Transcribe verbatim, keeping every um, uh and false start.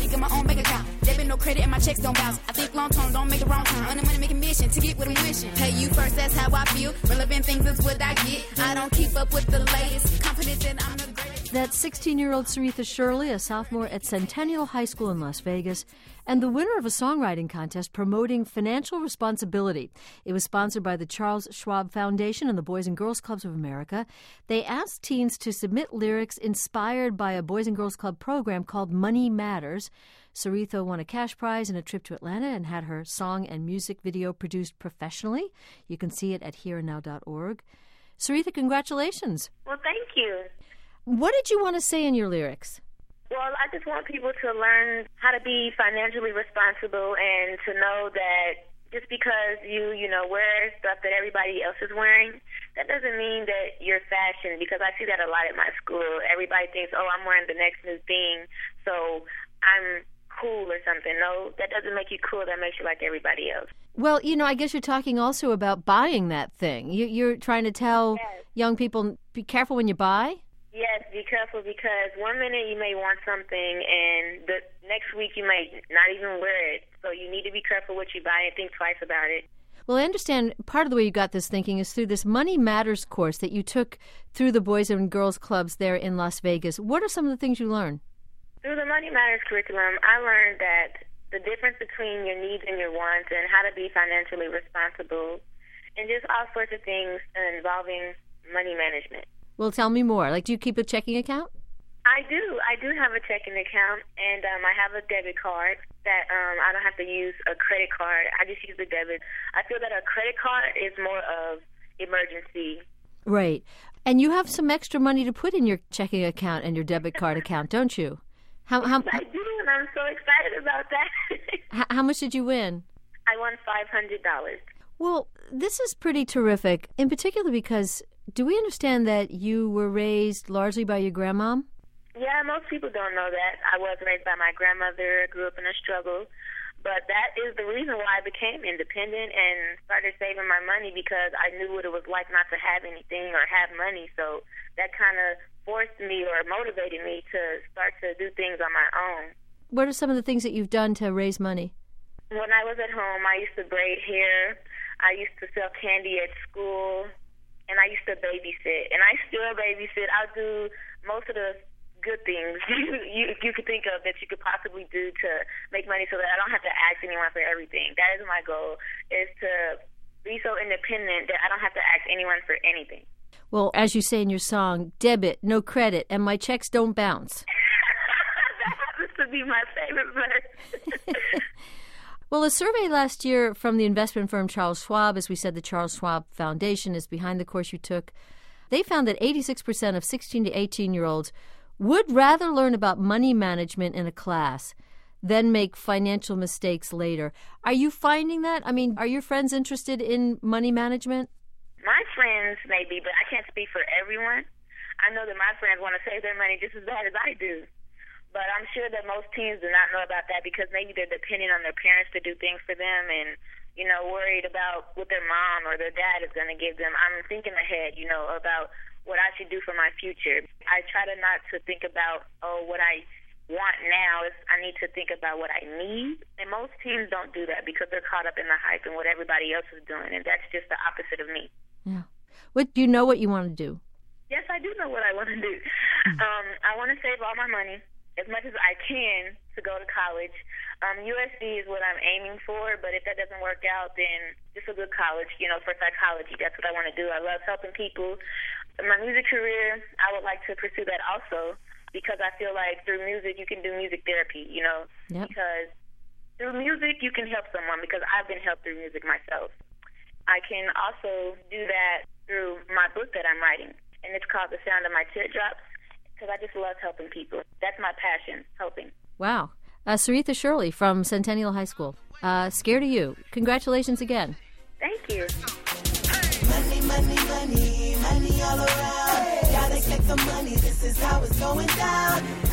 got my own bank account. Debit, no credit, and my checks don't bounce. I think long term, don't make a wrong turn. Earning money, making mission to get what I'm wishing. Pay you first, that's how I feel. Relevant things is what I get. I don't keep up with the latest. Confident that I'm the greatest. That's sixteen-year-old Saritha Shirley, a sophomore at Centennial High School in Las Vegas, and the winner of a songwriting contest promoting financial responsibility. It was sponsored by the Charles Schwab Foundation and the Boys and Girls Clubs of America. They asked teens to submit lyrics inspired by a Boys and Girls Club program called Money Matters. Saritha won a cash prize and a trip to Atlanta and had her song and music video produced professionally. You can see it at here and now dot org. Saritha, congratulations. Well, thank you. What did you want to say in your lyrics? Well, I just want people to learn how to be financially responsible and to know that just because you, you know, wear stuff that everybody else is wearing, that doesn't mean that you're fashion, because I see that a lot at my school. Everybody thinks, oh, I'm wearing the next new thing, so I'm cool or something. No, that doesn't make you cool. That makes you like everybody else. Well, you know, I guess you're talking also about buying that thing. You, you're trying to tell Yes. young people, be careful when you buy? Yes, be careful, because one minute you may want something and the next week you might not even wear it. So you need to be careful what you buy and think twice about it. Well, I understand part of the way you got this thinking is through this Money Matters course that you took through the Boys and Girls Clubs there in Las Vegas. What are some of the things you learned? Through the Money Matters curriculum, I learned that the difference between your needs and your wants and how to be financially responsible and just all sorts of things involving money management. Well, tell me more. Like, do you keep a checking account? I do. I do have a checking account, and um, I have a debit card that um, I don't have to use a credit card. I just use the debit. I feel that a credit card is more of emergency. Right. And you have some extra money to put in your checking account and your debit card account, don't you? How, how, I do, and I'm so excited about that. how, how much did you win? I won five hundred dollars. Well, this is pretty terrific, in particular because do we understand that you were raised largely by your grandmom? Yeah, most people don't know that. I was raised by my grandmother, grew up in a struggle. But that is the reason why I became independent and started saving my money, because I knew what it was like not to have anything or have money. So that kind of forced me or motivated me to start to do things on my own. What are some of the things that you've done to raise money? When I was at home, I used to braid hair. I used to sell candy at school. And I used to babysit. And I still babysit. I'll do most of the good things you, you you could think of that you could possibly do to make money so that I don't have to ask anyone for everything. That is my goal, is to be so independent that I don't have to ask anyone for anything. Well, as you say in your song, debit, no credit, and my checks don't bounce. That happens to be my favorite verse. Well, a survey last year from the investment firm Charles Schwab, as we said, the Charles Schwab Foundation is behind the course you took. They found that eighty-six percent of sixteen to eighteen-year-olds would rather learn about money management in a class than make financial mistakes later. Are you finding that? I mean, are your friends interested in money management? My friends may be, but I can't speak for everyone. I know that my friends want to save their money just as bad as I do. But I'm sure that most teens do not know about that because maybe they're depending on their parents to do things for them and, you know, worried about what their mom or their dad is going to give them. I'm thinking ahead, you know, about what I should do for my future. I try to not to think about, oh, what I want now. Is I need to think about what I need. And most teens don't do that because they're caught up in the hype and what everybody else is doing. And that's just the opposite of me. Yeah. What, do you know what you want to do? Yes, I do know what I want to do. Um, I want to save all my money as much as I can to go to college. Um, U S C is what I'm aiming for, but if that doesn't work out, then just a good college, you know, for psychology. That's what I want to do. I love helping people. My music career, I would like to pursue that also because I feel like through music you can do music therapy, you know, yep. because through music you can help someone because I've been helped through music myself. I can also do that through my book that I'm writing, and it's called The Sound of My Teardrops. Because I just love helping people. That's my passion, helping. Wow. Uh, Saritha Shirley from Centennial High School. Uh, Scared of You. Congratulations again. Thank you. Money, money, money, money all around. Gotta get the money, this is how it's going down.